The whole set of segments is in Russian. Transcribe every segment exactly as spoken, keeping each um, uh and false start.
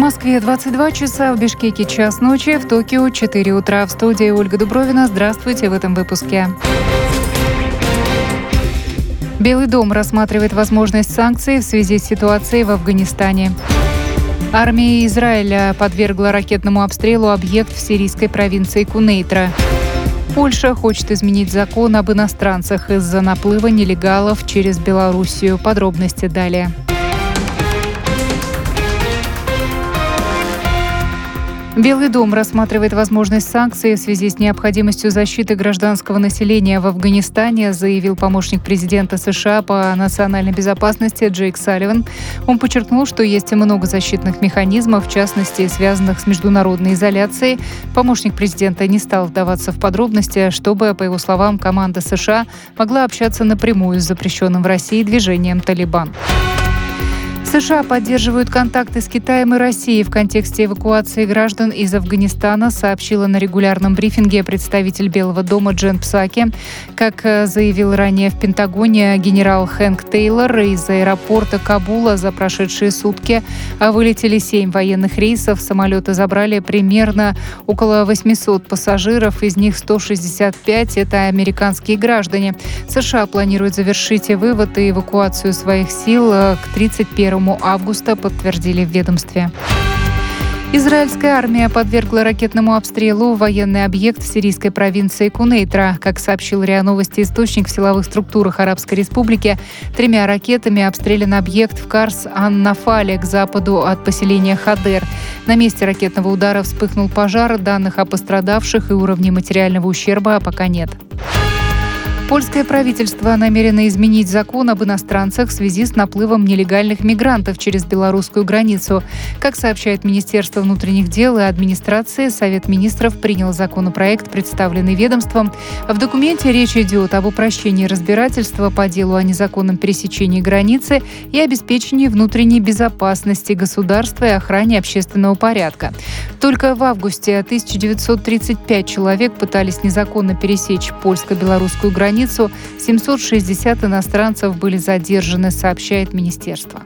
Москве двадцать два часа, в Бишкеке час ночи, в Токио четыре утра. В студии Ольга Дубровина. Здравствуйте в этом выпуске. Белый дом рассматривает возможность санкций в связи с ситуацией в Афганистане. Армия Израиля подвергла ракетному обстрелу объект в сирийской провинции Кунейтра. Польша хочет изменить закон об иностранцах из-за наплыва нелегалов через Белоруссию. Подробности далее. Белый дом рассматривает возможность санкций в связи с необходимостью защиты гражданского населения в Афганистане, заявил помощник президента США по национальной безопасности Джейк Салливан. Он подчеркнул, что есть много защитных механизмов, в частности, связанных с международной изоляцией. Помощник президента не стал вдаваться в подробности, чтобы, по его словам, команда США могла общаться напрямую с запрещенным в России движением «Талибан». США поддерживают контакты с Китаем и Россией в контексте эвакуации граждан из Афганистана, сообщила на регулярном брифинге представитель Белого дома Джен Псаки. Как заявил ранее в Пентагоне генерал Хэнк Тейлор, из аэропорта Кабула за прошедшие сутки вылетели семь военных рейсов. Самолеты забрали примерно около восемьсот пассажиров, из них сто шестьдесят пять – это американские граждане. США планируют завершить вывод и эвакуацию своих сил к тридцать первому августа, подтвердили в ведомстве. Израильская армия подвергла ракетному обстрелу военный объект в сирийской провинции Кунейтра. Как сообщил РИА Новости источник в силовых структурах Арабской Республики, тремя ракетами обстрелян объект в Карс-ан-Нафале к западу от поселения Хадер. На месте ракетного удара вспыхнул пожар. Данных о пострадавших и уровне материального ущерба пока нет. Польское правительство намерено изменить закон об иностранцах в связи с наплывом нелегальных мигрантов через белорусскую границу. Как сообщает Министерство внутренних дел и администрации, Совет министров принял законопроект, представленный ведомством. В документе речь идет об упрощении разбирательства по делу о незаконном пересечении границы и обеспечении внутренней безопасности государства и охране общественного порядка. Только в августе тысяча девятьсот тридцать пять человек пытались незаконно пересечь польско-белорусскую границу. семьсот шестьдесят иностранцев были задержаны, сообщает министерство.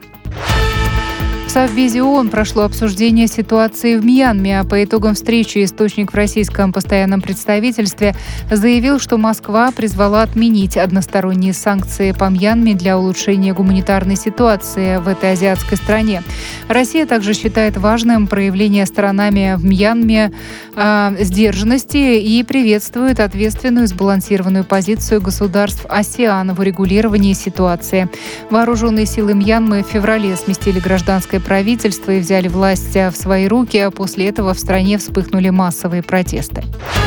В Совбезе ООН прошло обсуждение ситуации в Мьянме. По итогам встречи источник в российском постоянном представительстве заявил, что Москва призвала отменить односторонние санкции по Мьянме для улучшения гуманитарной ситуации в этой азиатской стране. Россия также считает важным проявление сторонами в Мьянме э, сдержанности и приветствует ответственную и сбалансированную позицию государств АСЕАН в урегулировании ситуации. Вооруженные силы Мьянмы в феврале сместили гражданское правительство и взяли власть в свои руки, а после этого в стране вспыхнули массовые протесты.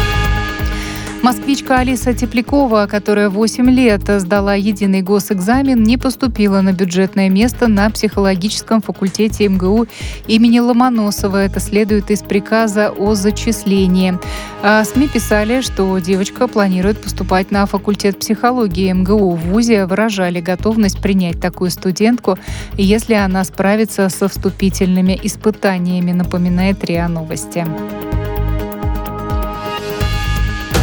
Москвичка Алиса Теплякова, которая восемь лет сдала единый госэкзамен, не поступила на бюджетное место на психологическом факультете МГУ имени Ломоносова. Это следует из приказа о зачислении. А СМИ писали, что девочка планирует поступать на факультет психологии МГУ. В вузе выражали готовность принять такую студентку, если она справится со вступительными испытаниями, напоминает РИА Новости.